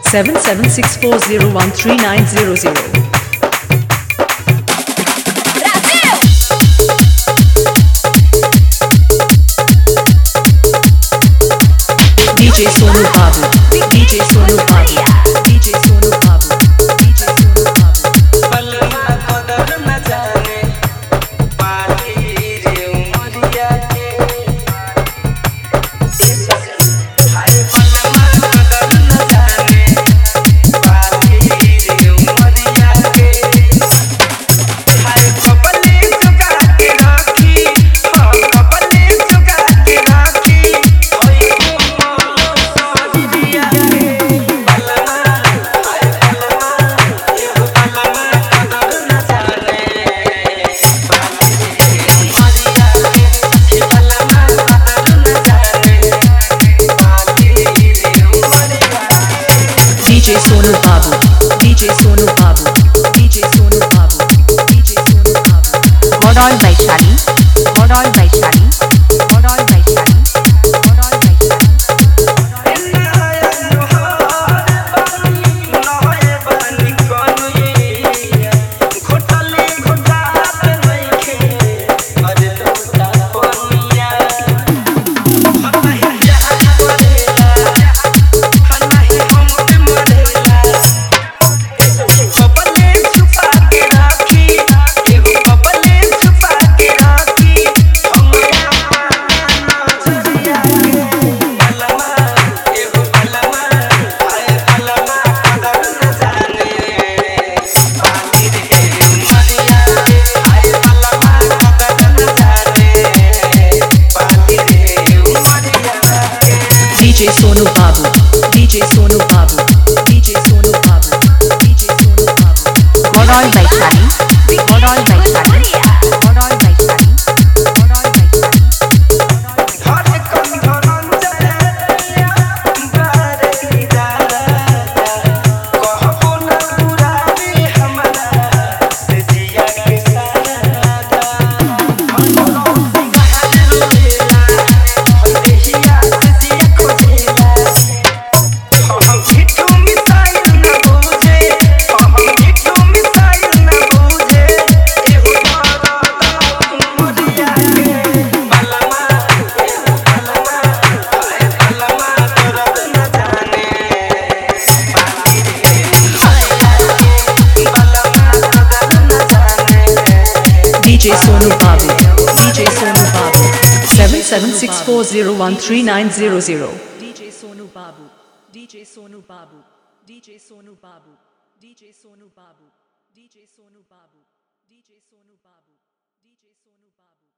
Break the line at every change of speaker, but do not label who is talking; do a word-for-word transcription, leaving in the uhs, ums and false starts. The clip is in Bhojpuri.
seven seven six four zero one three nine zero zero. D J Sonu Babu, D J Sonu Babu, D J Sonu Babu, D J Sonu Babu.
बलमा कदर न जाने पाली रे उमरिया के हाय बलमा कदर न जाने पाली रे उमरिया के हाय कपले चुका के राखी हां कपले चुका के राखी ओए सोनिया के बलमा हाय बलमा एगो बलमा कदर न जाने पाली रे उमरिया के हे बलमा कदर न जाने पाली रे उमरिया के
D J Sonu Babu, D J Sonu Babu, D J Sonu Babu, D J Sonu Babu.
Modal Vaishali, Modal Vaishali, Modal Vaishali, Modal Vaishali.
नया जोहार बानी नए बानी कनुइया घोटले घोटात नइखे अरे लोटा पनिया हनाही जहाज परेला हनाही हम पे मरेला बबले छुपा के राखी एगो बबले छुपा के राखी हमरा नजरिया के बलमा एगो बलमा हाय बलमा कदर न जाने पाली रे उमरिया के हाय बलमा कदर न जाने पाली रे उमरिया के
D J Sonu Babu, D J Sonu Babu, D J Sonu Babu, D J Sonu Babu.
Modal Vaishali, Modal Vaishali, Modal Vaishali, Modal Vaishali.
हर कंधरन जया बारे दादा कहबो न पुरानी हमरा से जिया के सादा हम नौसी गहन रोलेला हम देहिया से जिया खोजेला हम मिठू मिसाइल न बूझे हम मिठू मिसाइल न बूझे एहो दादा उमरिया के बलमा एहो बलमा हाय बलमा दर्द न जाने पाली रे उमरिया के बलमा दर्द न जाने
D J Sonu Babu, D J Sonu Babu, seven seven six four zero one three nine zero zero. D J Sonu Babu, D J Sonu Babu, D J Sonu Babu, D J Sonu Babu, D J Sonu Babu, D J Sonu Babu, D J Sonu Babu.